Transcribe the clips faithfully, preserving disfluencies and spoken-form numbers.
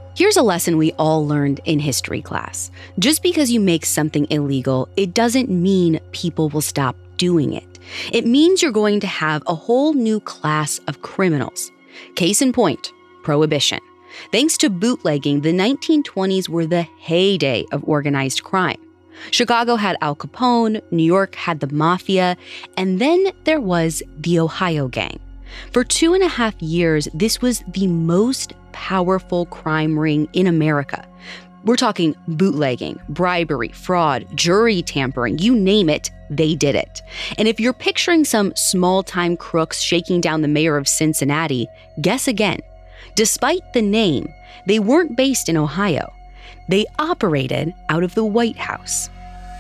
Here's a lesson we all learned in history class. Just because you make something illegal, it doesn't mean people will stop doing it. It means you're going to have a whole new class of criminals. Case in point, prohibition. Thanks to bootlegging, the nineteen twenties were the heyday of organized crime. Chicago had Al Capone, New York had the Mafia, and then there was the Ohio Gang. For two and a half years, this was the most powerful crime ring in America. We're talking bootlegging, bribery, fraud, jury tampering, you name it, they did it. And if you're picturing some small-time crooks shaking down the mayor of Cincinnati, guess again. Despite the name, they weren't based in Ohio. They operated out of the White House.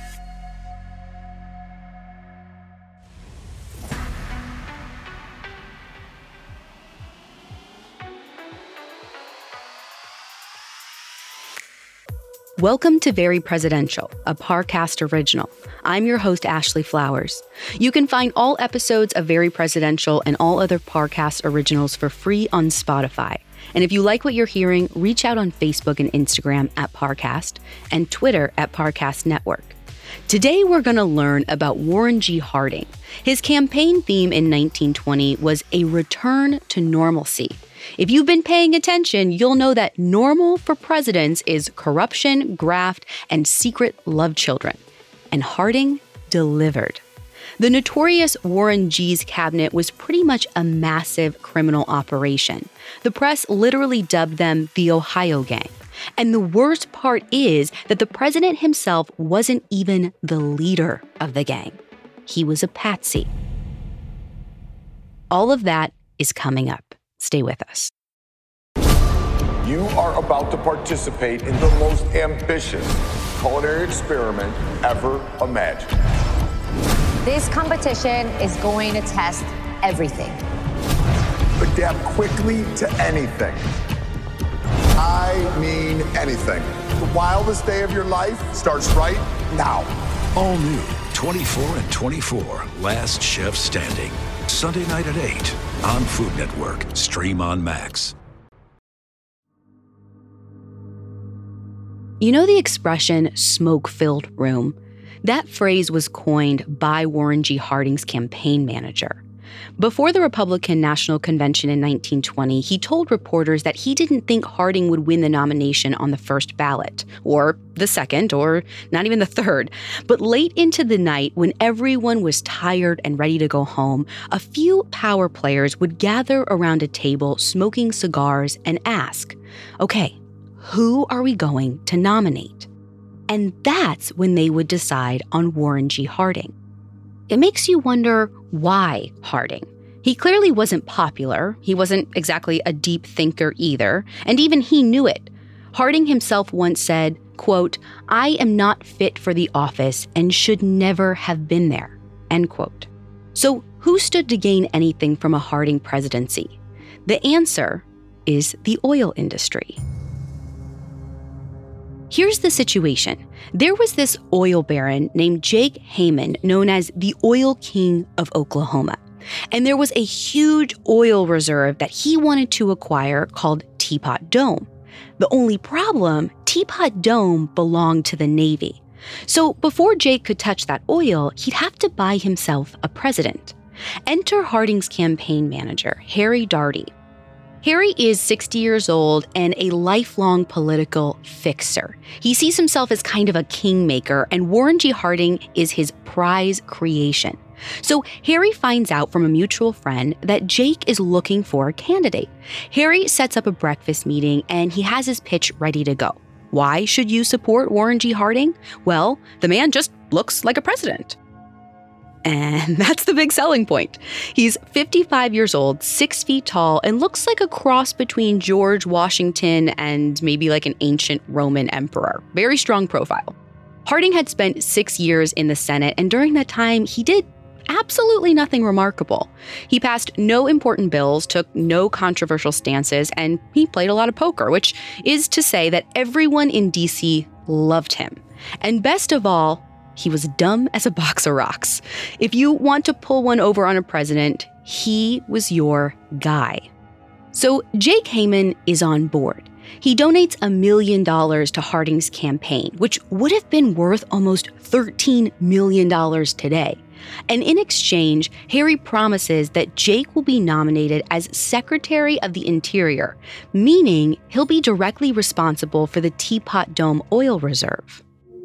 Welcome to Very Presidential, a Parcast original. I'm your host, Ashley Flowers. You can find all episodes of Very Presidential and all other Parcast originals for free on Spotify. And if you like what you're hearing, reach out on Facebook and Instagram at Parcast and Twitter at Parcast Network. Today, we're going to learn about Warren G. Harding. His campaign theme in nineteen twenty was a return to normalcy. If you've been paying attention, you'll know that normal for presidents is corruption, graft, and secret love children. And Harding delivered. The notorious Warren G's cabinet was pretty much a massive criminal operation. The press literally dubbed them the Ohio Gang. And the worst part is that the president himself wasn't even the leader of the gang. He was a patsy. All of that is coming up. Stay with us. You are about to participate in the most ambitious culinary experiment ever imagined. This competition is going to test everything. Adapt quickly to anything. I mean anything. The wildest day of your life starts right now. All new, twenty-four and twenty-four, Last Chef Standing. Sunday night at eight on Food Network. Stream on Max. You know the expression smoke-filled room? That phrase was coined by Warren G. Harding's campaign manager. Before the Republican National Convention in nineteen twenty, he told reporters that he didn't think Harding would win the nomination on the first ballot, or the second, or not even the third. But late into the night, when everyone was tired and ready to go home, a few power players would gather around a table smoking cigars and ask, okay, who are we going to nominate? And that's when they would decide on Warren G. Harding. It makes you wonder, why Harding? He clearly wasn't popular. He wasn't exactly a deep thinker either. And even he knew it. Harding himself once said, quote, "I am not fit for the office and should never have been there," end quote. So who stood to gain anything from a Harding presidency? The answer is the oil industry. Here's the situation. There was this oil baron named Jake Heyman, known as the Oil King of Oklahoma. And there was a huge oil reserve that he wanted to acquire called Teapot Dome. The only problem, Teapot Dome belonged to the Navy. So before Jake could touch that oil, he'd have to buy himself a president. Enter Harding's campaign manager, Harry Daugherty. Harry is sixty years old and a lifelong political fixer. He sees himself as kind of a kingmaker, and Warren G. Harding is his prize creation. So Harry finds out from a mutual friend that Jake is looking for a candidate. Harry sets up a breakfast meeting, and he has his pitch ready to go. Why should you support Warren G. Harding? Well, the man just looks like a president. And that's the big selling point. He's fifty-five years old, six feet tall, and looks like a cross between George Washington and maybe like an ancient Roman emperor. Very strong profile. Harding had spent six years in the Senate, and during that time, he did absolutely nothing remarkable. He passed no important bills, took no controversial stances, and he played a lot of poker, which is to say that everyone in D C loved him. And best of all, he was dumb as a box of rocks. If you want to pull one over on a president, he was your guy. So Jake Heyman is on board. He donates a million dollars to Harding's campaign, which would have been worth almost thirteen million dollars today. And in exchange, Harry promises that Jake will be nominated as Secretary of the Interior, meaning he'll be directly responsible for the Teapot Dome oil reserve.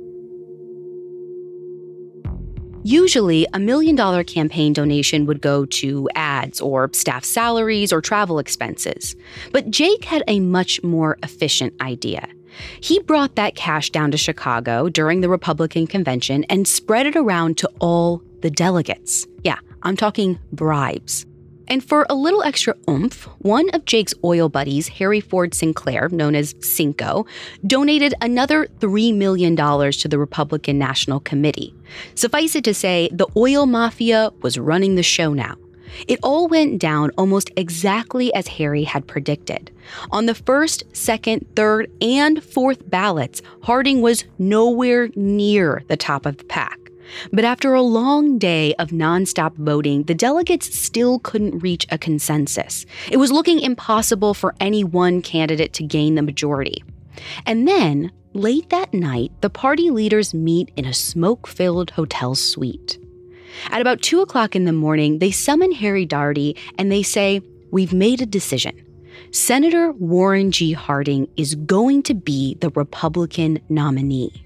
Usually, a million dollar campaign donation would go to ads or staff salaries or travel expenses. But Jake had a much more efficient idea. He brought that cash down to Chicago during the Republican convention and spread it around to all the delegates. Yeah, I'm talking bribes. And for a little extra oomph, one of Jake's oil buddies, Harry Ford Sinclair, known as Cinco, donated another three million dollars to the Republican National Committee. Suffice it to say, the oil mafia was running the show now. It all went down almost exactly as Harry had predicted. On the first, second, third, and fourth ballots, Harding was nowhere near the top of the pack. But after a long day of nonstop voting, the delegates still couldn't reach a consensus. It was looking impossible for any one candidate to gain the majority. And then, late that night, the party leaders meet in a smoke-filled hotel suite. At about two o'clock in the morning, they summon Harry Daugherty and they say, "We've made a decision. Senator Warren G. Harding is going to be the Republican nominee."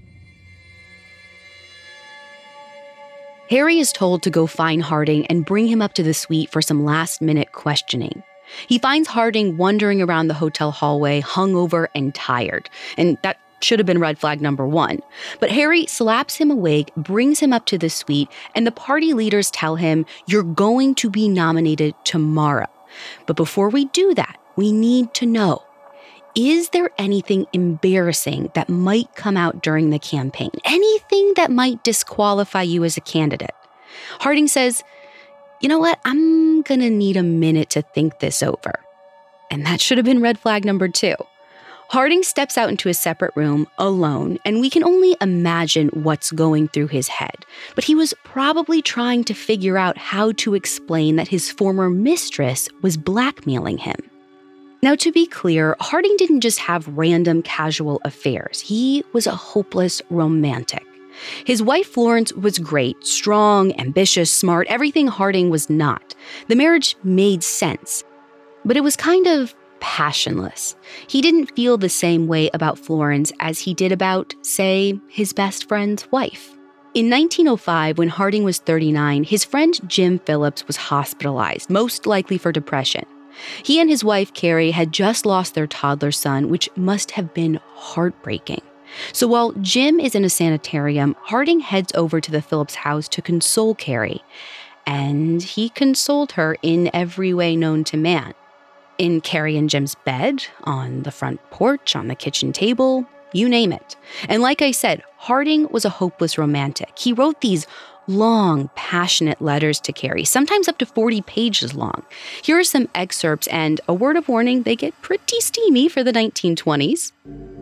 Harry is told to go find Harding and bring him up to the suite for some last-minute questioning. He finds Harding wandering around the hotel hallway, hungover and tired, and that should have been red flag number one. But Harry slaps him awake, brings him up to the suite, and the party leaders tell him, "You're going to be nominated tomorrow. But before we do that, we need to know, is there anything embarrassing that might come out during the campaign? Anything that might disqualify you as a candidate?" Harding says, "You know what? I'm gonna need a minute to think this over." And that should have been red flag number two. Harding steps out into a separate room, alone, and we can only imagine what's going through his head. But he was probably trying to figure out how to explain that his former mistress was blackmailing him. Now, to be clear, Harding didn't just have random casual affairs. He was a hopeless romantic. His wife Florence was great, strong, ambitious, smart, everything Harding was not. The marriage made sense, but it was kind of passionless. He didn't feel the same way about Florence as he did about, say, his best friend's wife. In nineteen oh five, when Harding was thirty-nine, his friend Jim Phillips was hospitalized, most likely for depression. He and his wife, Carrie, had just lost their toddler son, which must have been heartbreaking. So while Jim is in a sanitarium, Harding heads over to the Phillips house to console Carrie. And he consoled her in every way known to man. In Carrie and Jim's bed, on the front porch, on the kitchen table, you name it. And like I said, Harding was a hopeless romantic. He wrote these long, passionate letters to Carrie, sometimes up to forty pages long. Here are some excerpts, and a word of warning, they get pretty steamy for the nineteen twenties.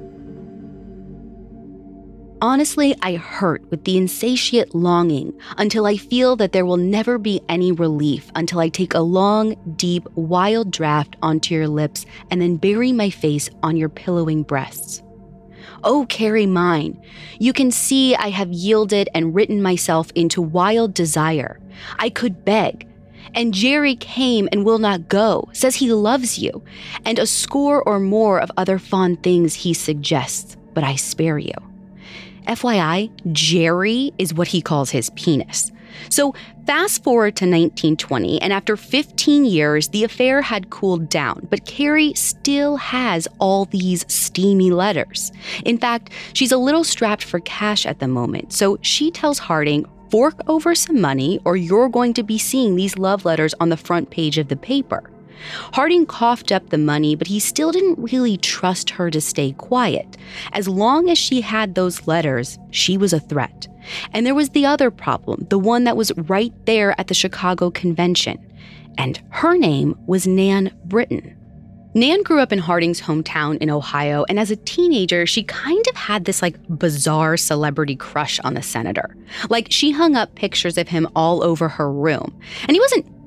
"Honestly, I hurt with the insatiate longing until I feel that there will never be any relief until I take a long, deep, wild draft onto your lips and then bury my face on your pillowing breasts. Oh, Carrie mine, you can see I have yielded and written myself into wild desire. I could beg. And Jerry came and will not go, says he loves you, and a score or more of other fond things he suggests, but I spare you." F Y I, Jerry is what he calls his penis. So fast forward to nineteen twenty, and after fifteen years, the affair had cooled down, but Carrie still has all these steamy letters. In fact, she's a little strapped for cash at the moment, so she tells Harding, "Fork over some money or you're going to be seeing these love letters on the front page of the paper." Harding coughed up the money, but he still didn't really trust her to stay quiet. As long as she had those letters, she was a threat. And there was the other problem, the one that was right there at the Chicago convention. And her name was Nan Britton. Nan grew up in Harding's hometown in Ohio, and as a teenager, she kind of had this like bizarre celebrity crush on the senator. Like she hung up pictures of him all over her room. And he wasn't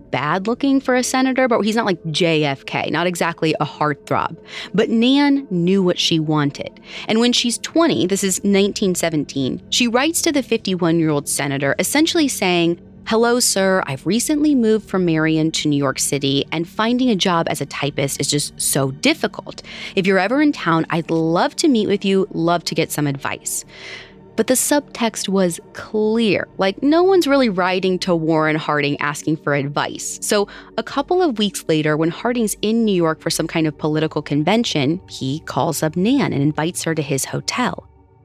bad looking for a senator, but he's not like J F K, not exactly a heartthrob. But Nan knew what she wanted. And when she's twenty, this is nineteen seventeen, she writes to the fifty-one-year-old senator essentially saying, "Hello, sir. I've recently moved from Marion to New York City, and finding a job as a typist is just so difficult. If you're ever in town, I'd love to meet with you, love to get some advice." But the subtext was clear. Like, no one's really writing to Warren Harding asking for advice. So a couple of weeks later, when Harding's in New York for some kind of political convention, he calls up Nan and invites her to his hotel.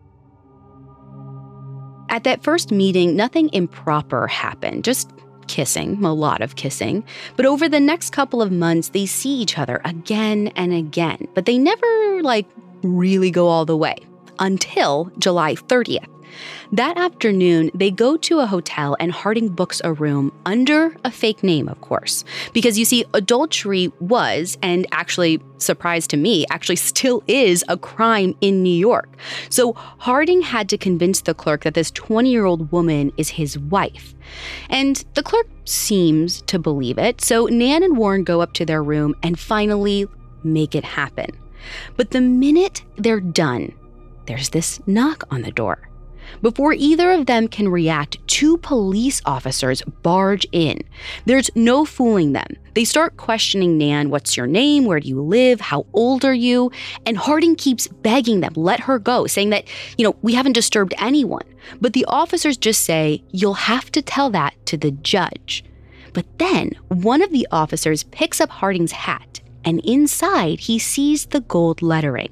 At that first meeting, nothing improper happened, just kissing, a lot of kissing. But over the next couple of months, they see each other again and again. But they never, like, really go all the way until July thirtieth. That afternoon, they go to a hotel and Harding books a room under a fake name, of course. Because you see, adultery was, and actually, surprise to me, actually still is a crime in New York. So Harding had to convince the clerk that this twenty-year-old woman is his wife. And the clerk seems to believe it. So Nan and Warren go up to their room and finally make it happen. But the minute they're done, there's this knock on the door. Before either of them can react, two police officers barge in. There's no fooling them. They start questioning Nan, "What's your name? Where do you live? How old are you?" And Harding keeps begging them, let her go, saying that, you know, we haven't disturbed anyone. But the officers just say, "You'll have to tell that to the judge." But then one of the officers picks up Harding's hat, and inside he sees the gold lettering.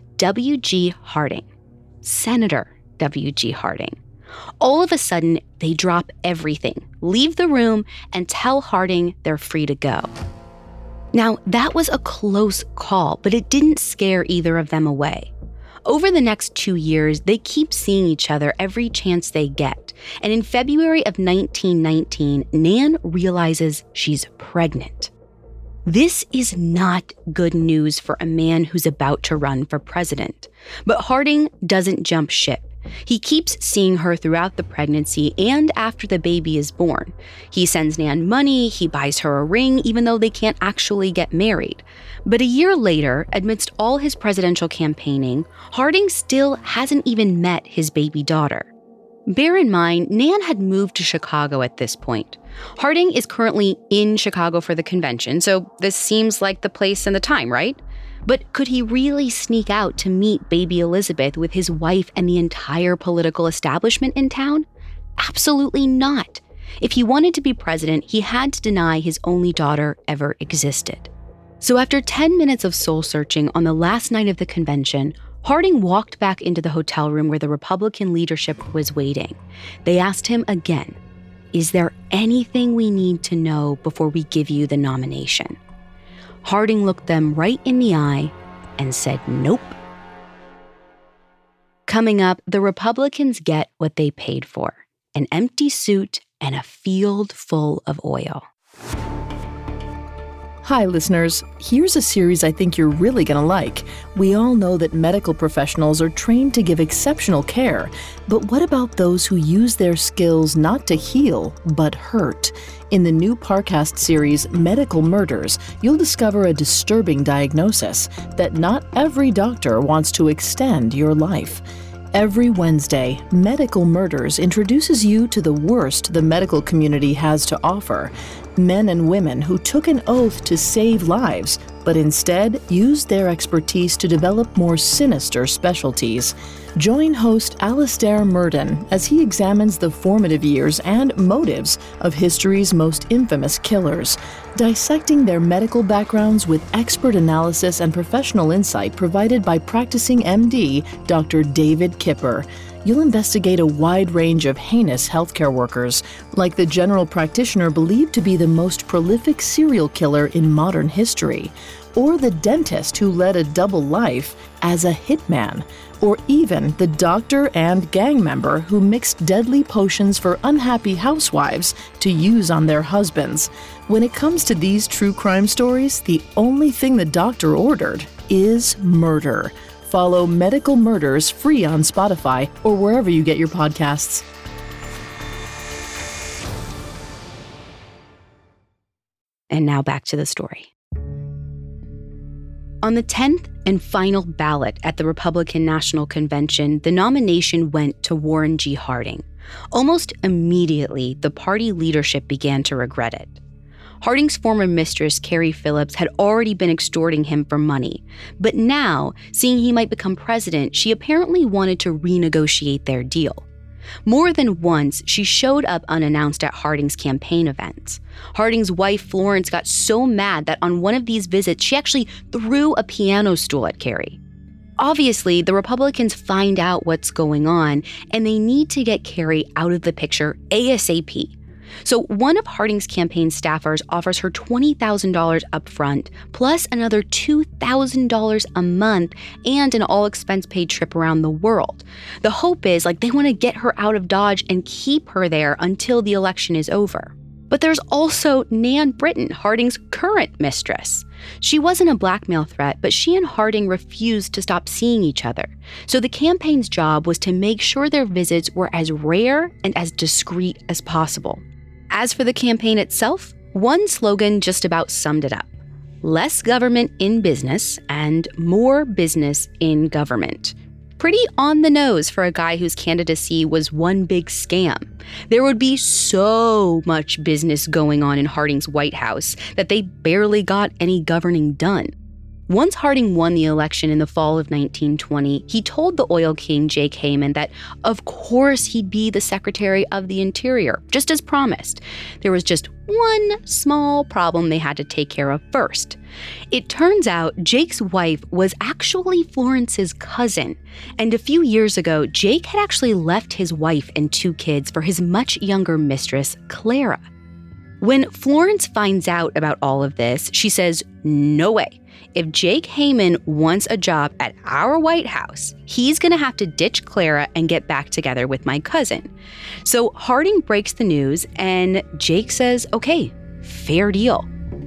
W G Harding. Senator W G Harding. All of a sudden, they drop everything, leave the room, and tell Harding they're free to go. Now, that was a close call, but it didn't scare either of them away. Over the next two years, they keep seeing each other every chance they get. And in February of nineteen nineteen, Nan realizes she's pregnant. This is not good news for a man who's about to run for president. But Harding doesn't jump ship. He keeps seeing her throughout the pregnancy and after the baby is born. He sends Nan money, he buys her a ring, even though they can't actually get married. But a year later, amidst all his presidential campaigning, Harding still hasn't even met his baby daughter. Bear in mind, Nan had moved to Chicago at this point. Harding is currently in Chicago for the convention, so this seems like the place and the time, right? But could he really sneak out to meet baby Elizabeth with his wife and the entire political establishment in town? Absolutely not. If he wanted to be president, he had to deny his only daughter ever existed. So after ten minutes of soul-searching on the last night of the convention, Harding walked back into the hotel room where the Republican leadership was waiting. They asked him again, "Is there anything we need to know before we give you the nomination?" Harding looked them right in the eye and said, "Nope." Coming up, the Republicans get what they paid for, an empty suit and a field full of oil. Hi, listeners. Here's a series I think you're really going to like. We all know that medical professionals are trained to give exceptional care, but what about those who use their skills not to heal, but hurt? In the new Parcast series, Medical Murders, you'll discover a disturbing diagnosis that not every doctor wants to extend your life. Every Wednesday, Medical Murders introduces you to the worst the medical community has to offer. Men and women who took an oath to save lives, but instead used their expertise to develop more sinister specialties. Join host Alastair Murden as he examines the formative years and motives of history's most infamous killers, dissecting their medical backgrounds with expert analysis and professional insight provided by practicing M D Doctor David Kipper. You'll investigate a wide range of heinous healthcare workers, like the general practitioner believed to be the most prolific serial killer in modern history, or the dentist who led a double life as a hitman, or even the doctor and gang member who mixed deadly potions for unhappy housewives to use on their husbands. When it comes to these true crime stories, the only thing the doctor ordered is murder. Follow Medical Murders free on Spotify or wherever you get your podcasts. And now back to the story. On the tenth and final ballot at the Republican National Convention, the nomination went to Warren G. Harding. Almost immediately, the party leadership began to regret it. Harding's former mistress, Carrie Phillips, had already been extorting him for money. But now, seeing he might become president, she apparently wanted to renegotiate their deal. More than once, she showed up unannounced at Harding's campaign events. Harding's wife, Florence, got so mad that on one of these visits, she actually threw a piano stool at Carrie. Obviously, the Republicans find out what's going on, and they need to get Carrie out of the picture ASAP. So one of Harding's campaign staffers offers her twenty thousand dollars up front, plus another two thousand dollars a month and an all-expense-paid trip around the world. The hope is, like, they want to get her out of Dodge and keep her there until the election is over. But there's also Nan Britton, Harding's current mistress. She wasn't a blackmail threat, but she and Harding refused to stop seeing each other. So the campaign's job was to make sure their visits were as rare and as discreet as possible. As for the campaign itself, one slogan just about summed it up: less government in business and more business in government. Pretty on the nose for a guy whose candidacy was one big scam. There would be so much business going on in Harding's White House that they barely got any governing done. Once Harding won the election in the fall of nineteen twenty, he told the oil king Jake Heyman that, of course, he'd be the Secretary of the Interior, just as promised. There was just one small problem they had to take care of first. It turns out Jake's wife was actually Florence's cousin, and a few years ago, Jake had actually left his wife and two kids for his much younger mistress, Clara. When Florence finds out about all of this, she says, "No way. If Jake Heyman wants a job at our White House, he's going to have to ditch Clara and get back together with my cousin." So Harding breaks the news, and Jake says, okay, fair deal.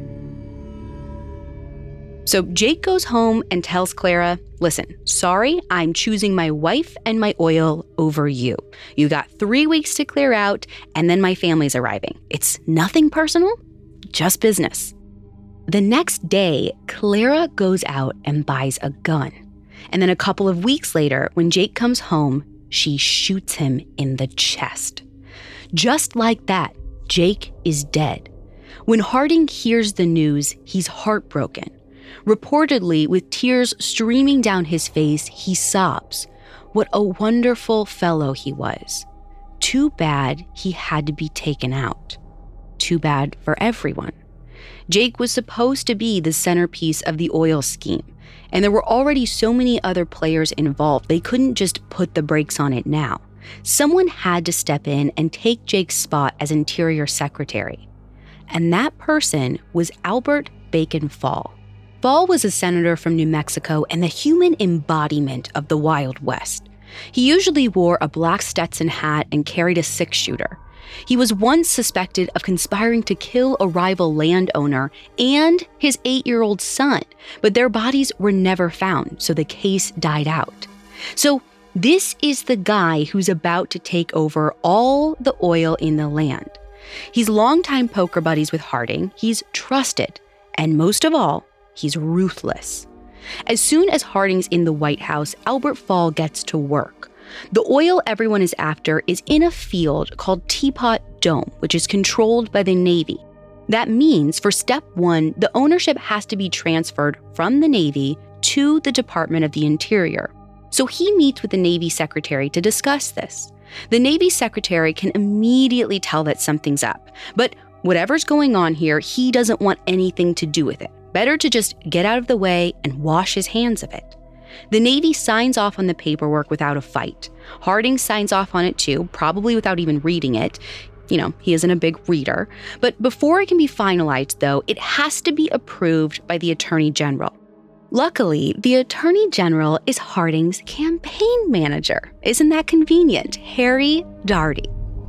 So Jake goes home and tells Clara, listen, sorry, I'm choosing my wife and my oil over you. You got three weeks to clear out, and then my family's arriving. It's nothing personal, just business. The next day, Clara goes out and buys a gun. And then a couple of weeks later, when Jake comes home, she shoots him in the chest. Just like that, Jake is dead. When Harding hears the news, he's heartbroken. Reportedly, with tears streaming down his face, he sobs. What a wonderful fellow he was. Too bad he had to be taken out. Too bad for everyone. Jake was supposed to be the centerpiece of the oil scheme, and there were already so many other players involved, they couldn't just put the brakes on it now. Someone had to step in and take Jake's spot as Interior Secretary. And that person was Albert Bacon Fall. Fall was a senator from New Mexico and the human embodiment of the Wild West. He usually wore a black Stetson hat and carried a six-shooter. He was once suspected of conspiring to kill a rival landowner and his eight-year-old son, but their bodies were never found, so the case died out. So this is the guy who's about to take over all the oil in the land. He's longtime poker buddies with Harding, he's trusted, and most of all, he's ruthless. As soon as Harding's in the White House, Albert Fall gets to work. The oil everyone is after is in a field called Teapot Dome, which is controlled by the Navy. That means for step one, the ownership has to be transferred from the Navy to the Department of the Interior. So he meets with the Navy Secretary to discuss this. The Navy Secretary can immediately tell that something's up, but whatever's going on here, he doesn't want anything to do with it. Better to just get out of the way and wash his hands of it. The Navy signs off on the paperwork without a fight. Harding signs off on it too, probably without even reading it. You know, he isn't a big reader. But before it can be finalized, though, it has to be approved by the Attorney General. Luckily, the Attorney General is Harding's campaign manager. Isn't that convenient? Harry Daugherty.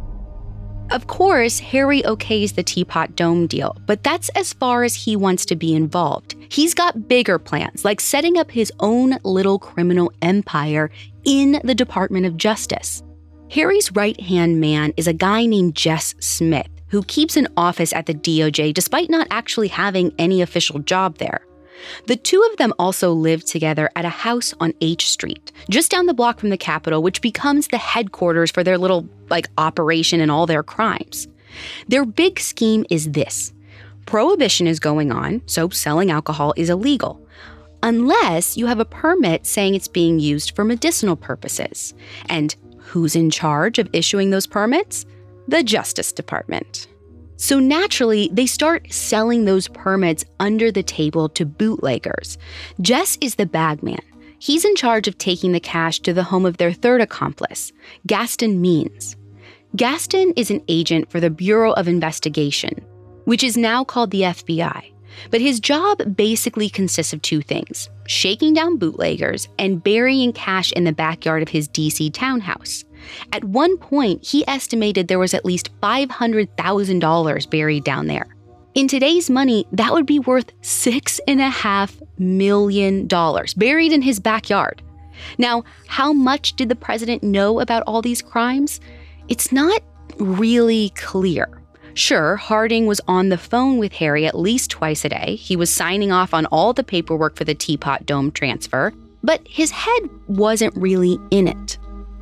Of course, Harry okays the Teapot Dome deal, but that's as far as he wants to be involved. He's got bigger plans, like setting up his own little criminal empire in the Department of Justice. Harry's right-hand man is a guy named Jess Smith. who keeps an office at the D O J despite not actually having any official job there. The two of them also live together at a house on H Street, just down the block from the Capitol, which becomes the headquarters for their little, like, operation and all their crimes. Their big scheme is this. Prohibition is going on, so selling alcohol is illegal, unless you have a permit saying it's being used for medicinal purposes. And who's in charge of issuing those permits? The Justice Department. So naturally, they start selling those permits under the table to bootleggers. Jess is the bagman. He's in charge of taking the cash to the home of their third accomplice, Gaston Means. Gaston is an agent for the Bureau of Investigation, which is now called the F B I. But his job basically consists of two things: shaking down bootleggers and burying cash in the backyard of his D C townhouse. At one point, he estimated there was at least five hundred thousand dollars buried down there. In today's money, that would be worth six and a half million dollars buried in his backyard. Now, how much did the president know about all these crimes? It's not really clear. Sure, Harding was on the phone with Harry at least twice a day. He was signing off on all the paperwork for the Teapot Dome transfer, but his head wasn't really in it.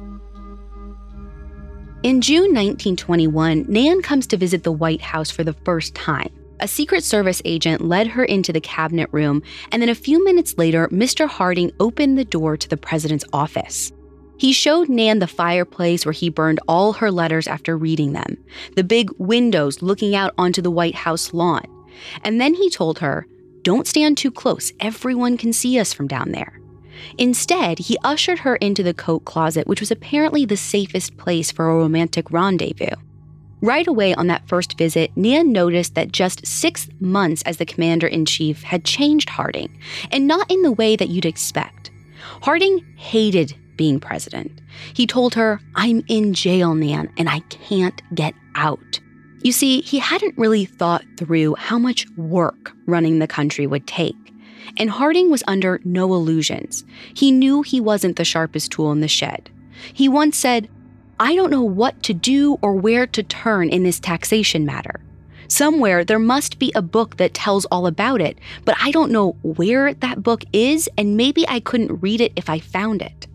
In June nineteen twenty-one, Nan comes to visit the White House for the first time. A Secret Service agent led her into the cabinet room, and then a few minutes later, Mister Harding opened the door to the president's office. He showed Nan the fireplace where he burned all her letters after reading them, the big windows looking out onto the White House lawn. And then he told her, "Don't stand too close, everyone can see us from down there." Instead, he ushered her into the coat closet, which was apparently the safest place for a romantic rendezvous. Right away on that first visit, Nan noticed that just six months as the commander-in-chief had changed Harding, and not in the way that you'd expect. Harding hated being president. He told her, "I'm in jail, Nan, and I can't get out." You see, he hadn't really thought through how much work running the country would take. And Harding was under no illusions. He knew he wasn't the sharpest tool in the shed. He once said, "I don't know what to do or where to turn in this taxation matter. Somewhere there must be a book that tells all about it, but I don't know where that book is, and maybe I couldn't read it if I found it."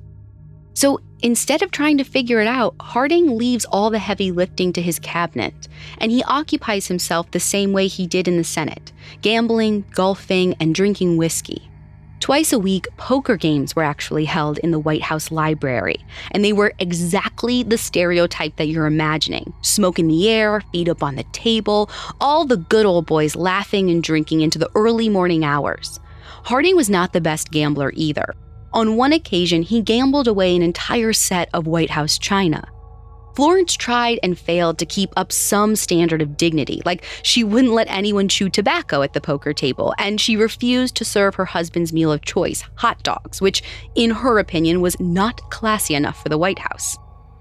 So instead of trying to figure it out, Harding leaves all the heavy lifting to his cabinet, and he occupies himself the same way he did in the Senate, gambling, golfing, and drinking whiskey. Twice a week, poker games were actually held in the White House library, and they were exactly the stereotype that you're imagining. Smoke in the air, feet up on the table, all the good old boys laughing and drinking into the early morning hours. Harding was not the best gambler either. On one occasion, he gambled away an entire set of White House china. Florence tried and failed to keep up some standard of dignity, like she wouldn't let anyone chew tobacco at the poker table, and she refused to serve her husband's meal of choice, hot dogs, which, in her opinion, was not classy enough for the White House.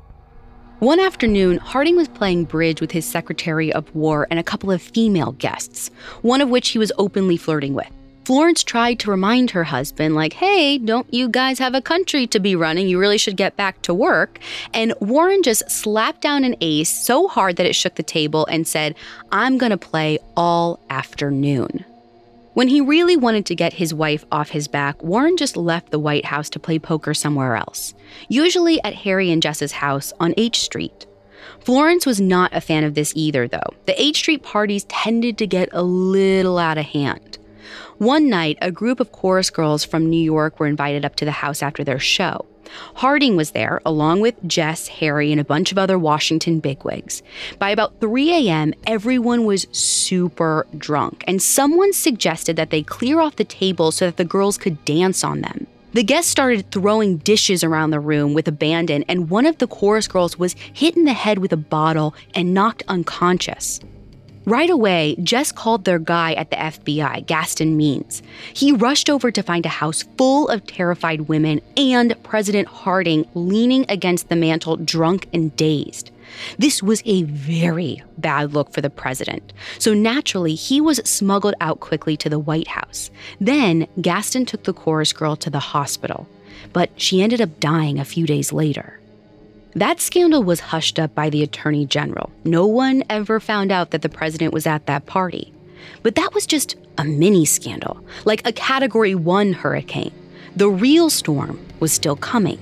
One afternoon, Harding was playing bridge with his Secretary of War and a couple of female guests, one of which he was openly flirting with. Florence tried to remind her husband, like, "Hey, don't you guys have a country to be running? You really should get back to work." And Warren just slapped down an ace so hard that it shook the table and said, "I'm going to play all afternoon." When he really wanted to get his wife off his back, Warren just left the White House to play poker somewhere else, usually at Harry and Jess's house on H Street. Florence was not a fan of this either, though. The H Street parties tended to get a little out of hand. One night, a group of chorus girls from New York were invited up to the house after their show. Harding was there, along with Jess, Harry, and a bunch of other Washington bigwigs. By about three a.m., everyone was super drunk, and someone suggested that they clear off the table so that the girls could dance on them. The guests started throwing dishes around the room with abandon, and one of the chorus girls was hit in the head with a bottle and knocked unconscious. Right away, Jess called their guy at the F B I, Gaston Means. He rushed over to find a house full of terrified women and President Harding leaning against the mantel, drunk and dazed. This was a very bad look for the president, so naturally he was smuggled out quickly to the White House. Then Gaston took the chorus girl to the hospital, but she ended up dying a few days later. That scandal was hushed up by the attorney general. No one ever found out that the president was at that party. But that was just a mini scandal, like a category one hurricane. The real storm was still coming.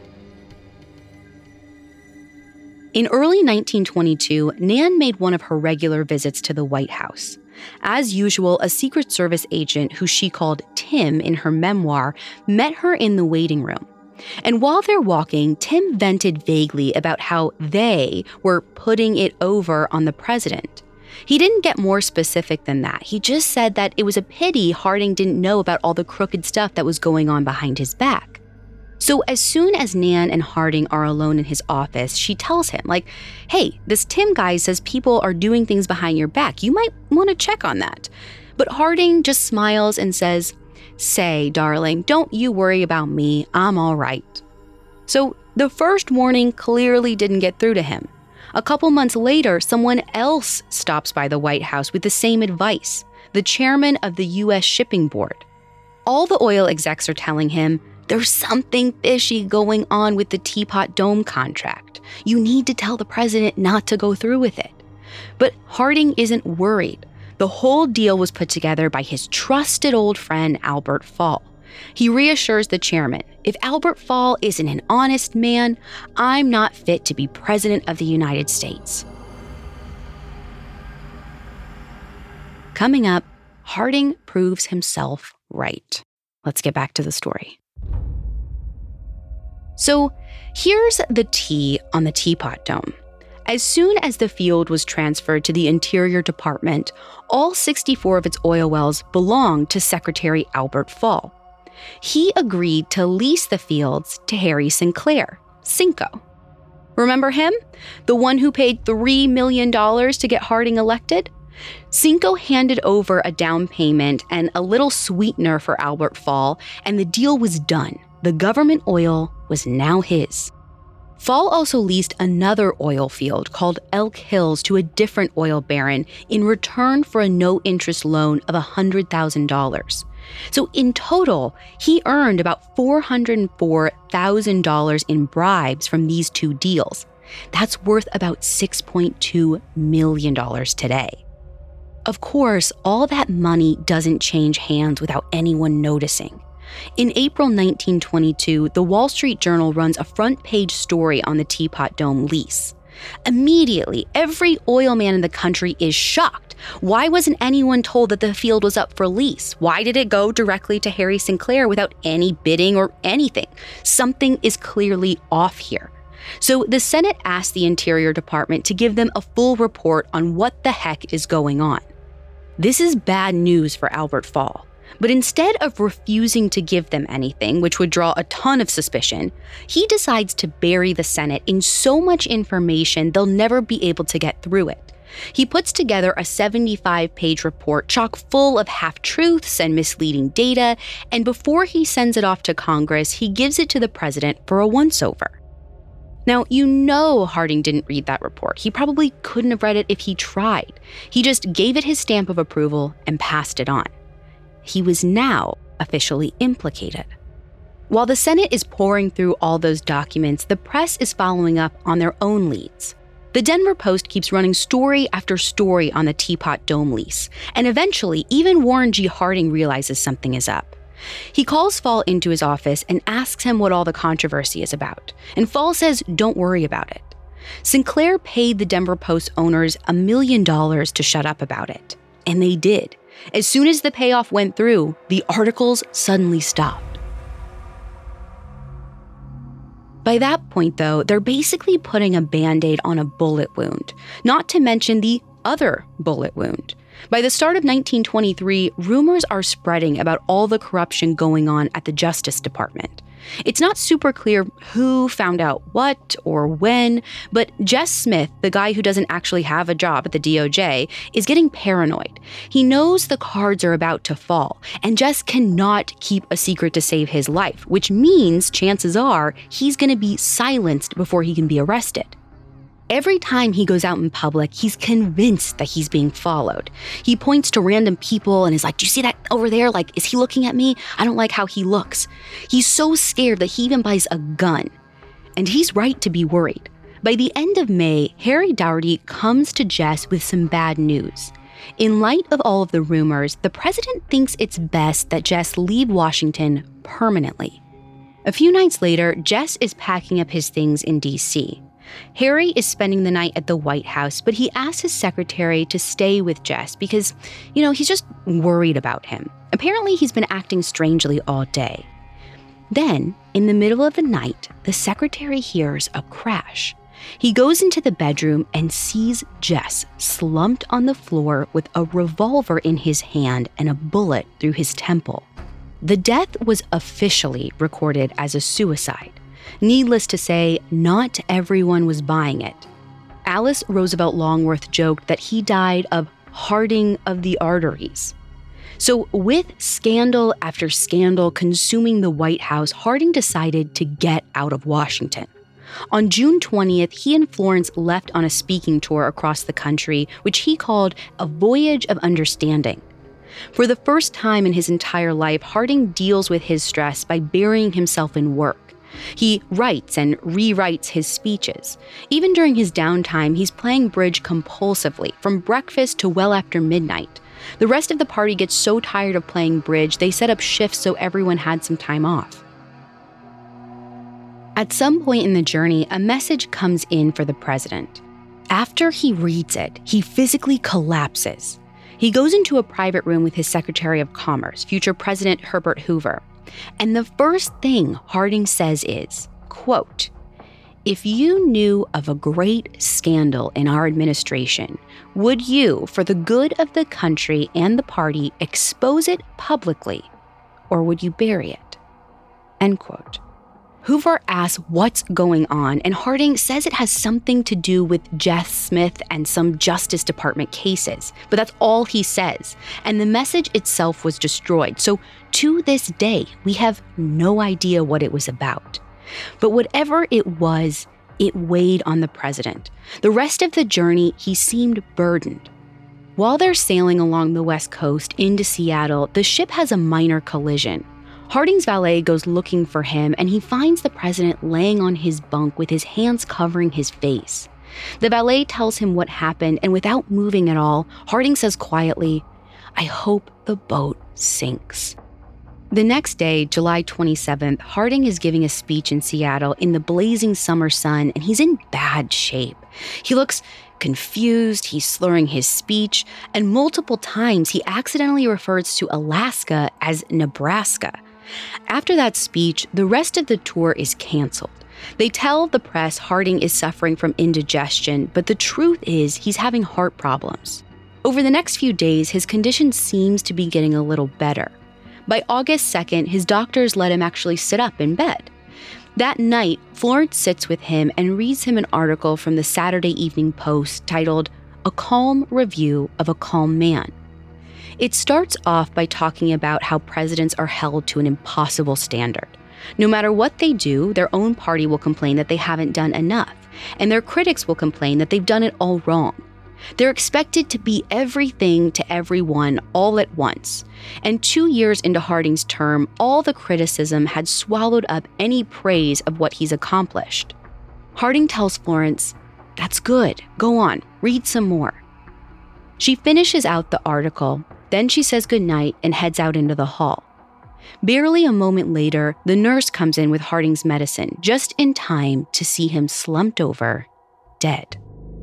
In early nineteen twenty-two, Nan made one of her regular visits to the White House. As usual, a Secret Service agent who she called Tim in her memoir met her in the waiting room. And while they're walking, Tim vented vaguely about how they were putting it over on the president. He didn't get more specific than that. He just said that it was a pity Harding didn't know about all the crooked stuff that was going on behind his back. So as soon as Nan and Harding are alone in his office, she tells him, like, hey, this Tim guy says people are doing things behind your back. You might want to check on that. But Harding just smiles and says, say, darling, don't you worry about me. I'm all right. So the first warning clearly didn't get through to him. A couple months later, someone else stops by the White House with the same advice, the chairman of the U S Shipping Board. All the oil execs are telling him, there's something fishy going on with the Teapot Dome contract. You need to tell the president not to go through with it. But Harding isn't worried. The whole deal was put together by his trusted old friend, Albert Fall. He reassures the chairman, if Albert Fall isn't an honest man, I'm not fit to be president of the United States. Coming up, Harding proves himself right. Let's get back to the story. So here's the tea on the Teapot Dome. As soon as the field was transferred to the Interior Department, all sixty-four of its oil wells belonged to Secretary Albert Fall. He agreed to lease the fields to Harry Sinclair, Cinco. Remember him? The one who paid three million dollars to get Harding elected? Cinco handed over a down payment and a little sweetener for Albert Fall, and the deal was done. The government oil was now his. Fall also leased another oil field called Elk Hills to a different oil baron in return for a no-interest loan of one hundred thousand dollars. So in total, he earned about four hundred four thousand dollars in bribes from these two deals. That's worth about six point two million dollars today. Of course, all that money doesn't change hands without anyone noticing. In April nineteen twenty-two, the Wall Street Journal runs a front-page story on the Teapot Dome lease. Immediately, every oil man in the country is shocked. Why wasn't anyone told that the field was up for lease? Why did it go directly to Harry Sinclair without any bidding or anything? Something is clearly off here. So the Senate asked the Interior Department to give them a full report on what the heck is going on. This is bad news for Albert Fall. But instead of refusing to give them anything, which would draw a ton of suspicion, he decides to bury the Senate in so much information they'll never be able to get through it. He puts together a seventy-five page report chock full of half-truths and misleading data, and before he sends it off to Congress, he gives it to the president for a once-over. Now, you know Harding didn't read that report. He probably couldn't have read it if he tried. He just gave it his stamp of approval and passed it on. He was now officially implicated. While the Senate is pouring through all those documents, the press is following up on their own leads. The Denver Post keeps running story after story on the Teapot Dome lease, and eventually even Warren G. Harding realizes something is up. He calls Fall into his office and asks him what all the controversy is about, and Fall says don't worry about it. Sinclair paid the Denver Post owners a million dollars to shut up about it, and they did. As soon as the payoff went through, the articles suddenly stopped. By that point, though, they're basically putting a Band-Aid on a bullet wound, not to mention the other bullet wound. By the start of nineteen twenty-three, rumors are spreading about all the corruption going on at the Justice Department. It's not super clear who found out what or when, but Jess Smith, the guy who doesn't actually have a job at the D O J, is getting paranoid. He knows the cards are about to fall, and Jess cannot keep a secret to save his life, which means chances are he's going to be silenced before he can be arrested. Every time he goes out in public, he's convinced that he's being followed. He points to random people and is like, do you see that over there? Like, is he looking at me? I don't like how he looks. He's so scared that he even buys a gun. And he's right to be worried. By the end of May, Harry Daugherty comes to Jess with some bad news. In light of all of the rumors, the president thinks it's best that Jess leave Washington permanently. A few nights later, Jess is packing up his things in D C. Harry is spending the night at the White House, but he asks his secretary to stay with Jess because, you know, he's just worried about him. Apparently, he's been acting strangely all day. Then, in the middle of the night, the secretary hears a crash. He goes into the bedroom and sees Jess slumped on the floor with a revolver in his hand and a bullet through his temple. The death was officially recorded as a suicide. Needless to say, not everyone was buying it. Alice Roosevelt Longworth joked that he died of hardening of the arteries. So with scandal after scandal consuming the White House, Harding decided to get out of Washington. On June twentieth, he and Florence left on a speaking tour across the country, which he called a voyage of understanding. For the first time in his entire life, Harding deals with his stress by burying himself in work. He writes and rewrites his speeches. Even during his downtime, he's playing bridge compulsively, from breakfast to well after midnight. The rest of the party gets so tired of playing bridge, they set up shifts so everyone had some time off. At some point in the journey, a message comes in for the president. After he reads it, he physically collapses. He goes into a private room with his Secretary of Commerce, future President Herbert Hoover. And the first thing Harding says is, quote, "If you knew of a great scandal in our administration, would you, for the good of the country and the party, expose it publicly, or would you bury it?" End quote. Hoover asks what's going on, and Harding says it has something to do with Jess Smith and some Justice Department cases, but that's all he says, and the message itself was destroyed, so to this day, we have no idea what it was about. But whatever it was, it weighed on the president. The rest of the journey, he seemed burdened. While they're sailing along the West Coast into Seattle, the ship has a minor collision. Harding's valet goes looking for him, and he finds the president laying on his bunk with his hands covering his face. The valet tells him what happened, and without moving at all, Harding says quietly, "I hope the boat sinks." The next day, July twenty-seventh, Harding is giving a speech in Seattle in the blazing summer sun, and he's in bad shape. He looks confused, he's slurring his speech, and multiple times he accidentally refers to Alaska as Nebraska. After that speech, the rest of the tour is canceled. They tell the press Harding is suffering from indigestion, but the truth is he's having heart problems. Over the next few days, his condition seems to be getting a little better. By August second, his doctors let him actually sit up in bed. That night, Florence sits with him and reads him an article from the Saturday Evening Post titled, "A Calm Review of a Calm Man." It starts off by talking about how presidents are held to an impossible standard. No matter what they do, their own party will complain that they haven't done enough, and their critics will complain that they've done it all wrong. They're expected to be everything to everyone all at once. And two years into Harding's term, all the criticism had swallowed up any praise of what he's accomplished. Harding tells Florence, "That's good. Go on, read some more." She finishes out the article, then she says goodnight and heads out into the hall. Barely a moment later, the nurse comes in with Harding's medicine, just in time to see him slumped over, dead.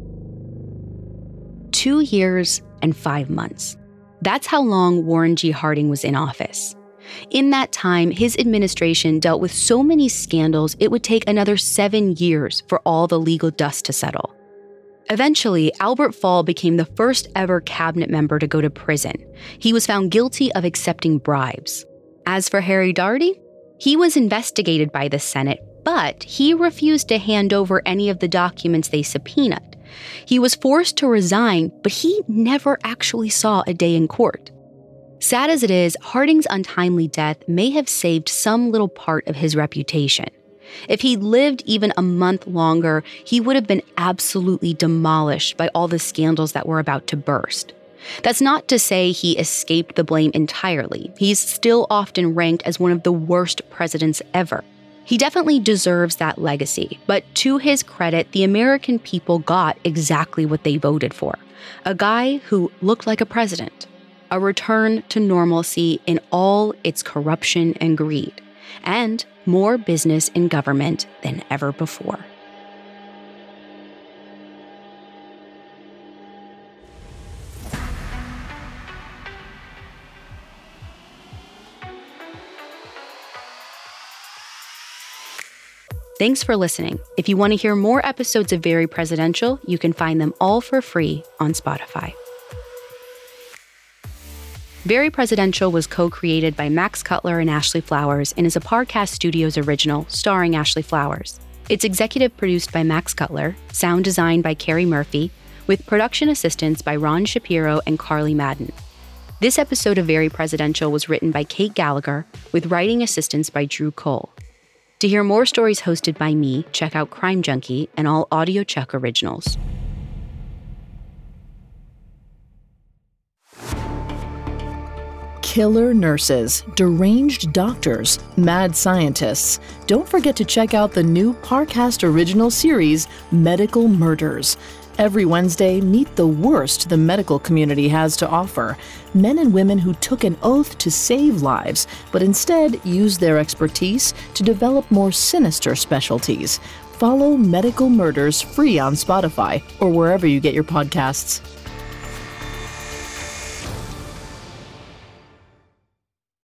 Two years and five months. That's how long Warren G. Harding was in office. In that time, his administration dealt with so many scandals it would take another seven years for all the legal dust to settle. Eventually, Albert Fall became the first ever cabinet member to go to prison. He was found guilty of accepting bribes. As for Harry Daugherty, he was investigated by the Senate, but he refused to hand over any of the documents they subpoenaed. He was forced to resign, but he never actually saw a day in court. Sad as it is, Harding's untimely death may have saved some little part of his reputation. If he'd lived even a month longer, he would have been absolutely demolished by all the scandals that were about to burst. That's not to say he escaped the blame entirely. He's still often ranked as one of the worst presidents ever. He definitely deserves that legacy, but to his credit, the American people got exactly what they voted for. A guy who looked like a president. A return to normalcy in all its corruption and greed, and more business in government than ever before. Thanks for listening. If you want to hear more episodes of Very Presidential, you can find them all for free on Spotify. Very Presidential was co-created by Max Cutler and Ashley Flowers and is a Parcast Studios original starring Ashley Flowers. It's executive produced by Max Cutler, sound designed by Carrie Murphy, with production assistance by Ron Shapiro and Carly Madden. This episode of Very Presidential was written by Kate Gallagher, with writing assistance by Drew Cole. To hear more stories hosted by me, check out Crime Junkie and all AudioChuck originals. Killer nurses, deranged doctors, mad scientists. Don't forget to check out the new Parcast original series, Medical Murders. Every Wednesday, meet the worst the medical community has to offer. Men and women who took an oath to save lives, but instead used their expertise to develop more sinister specialties. Follow Medical Murders free on Spotify or wherever you get your podcasts.